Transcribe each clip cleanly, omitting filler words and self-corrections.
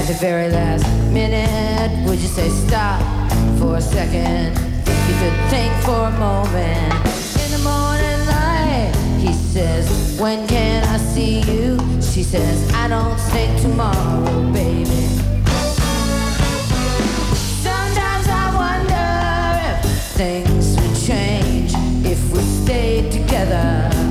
At the very last minute, would you say stop for a second? You could think for a moment. In the morning light, he says, when can I see you? She says, I don't think tomorrow, baby. Sometimes I wonder if things would change if we stayed together.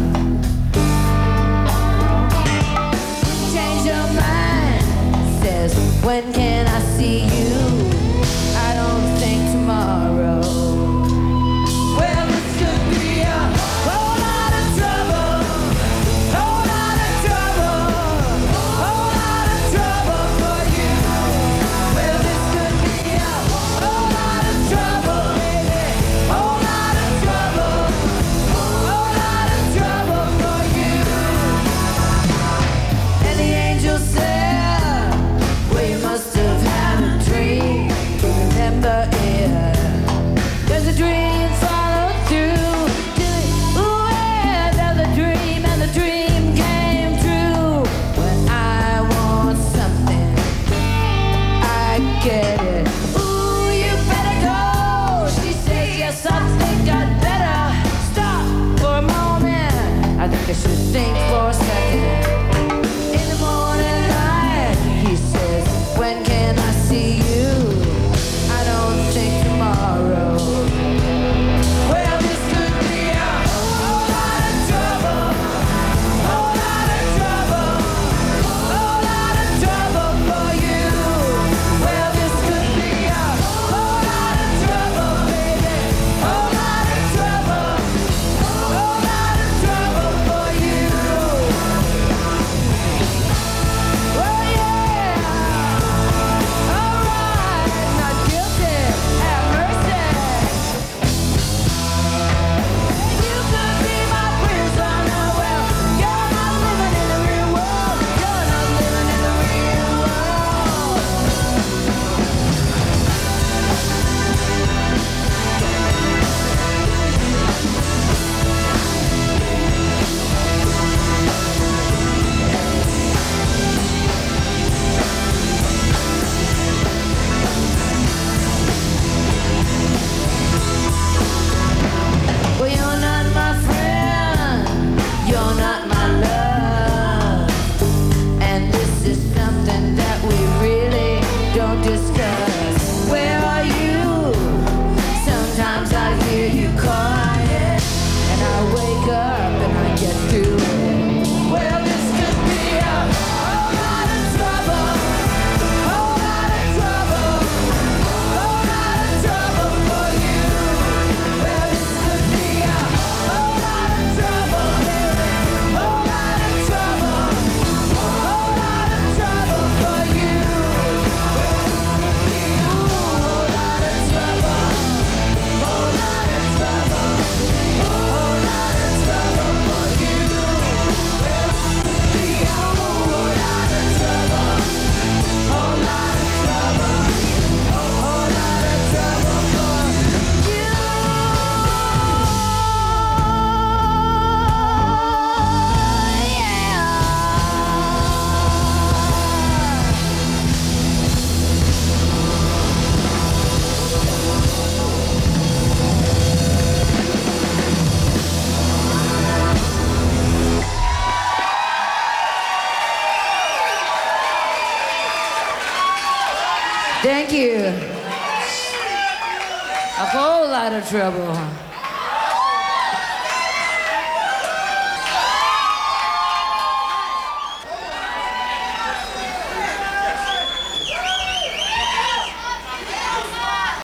Change your mind, says, when can I see you? I don't think tomorrow. Well, this could be a whole lot of trouble, whole lot of trouble, whole lot of trouble for you. Well, this could be a whole lot of trouble, baby, whole lot of trouble, whole lot of trouble for you. And the angel said, well, you must have had a dream. Remember it. Does the dream follow through? Ooh, yeah, there's a dream, and the dream came true. When I want something, I get it. Ooh, you better go. She says, yes, I think I'd better stop for a moment. I think I should think for a second. In the morning light, he says, when can I see you? I don't think tomorrow. Well, this could be a whole lot of trouble, whole lot of trouble, whole lot of trouble for you. Well, this could be a whole lot of trouble, baby, whole lot of trouble, whole lot of trouble for you. Oh yeah, all right, not guilty, have mercy. You could be my prisoner. Well, you're not living in the real world. You're not living in the real world. Well, you're not my friend, you're not my love, and this is something that we really don't discuss. Where are you? Sometimes I hear you crying, and I wake up and I get through it. Well, this could be a whole lot of trouble, whole lot of trouble, whole lot of trouble for you. Well, this could be a whole lot of trouble, baby, whole lot of trouble, whole lot of trouble for you. Whole lot of trouble, whole lot of trouble, whole lot of trouble for you. Well, this could be a whole lot of trouble, whole lot of trouble, whole lot of trouble for you. Yeah. Thank you. A whole lot of trouble.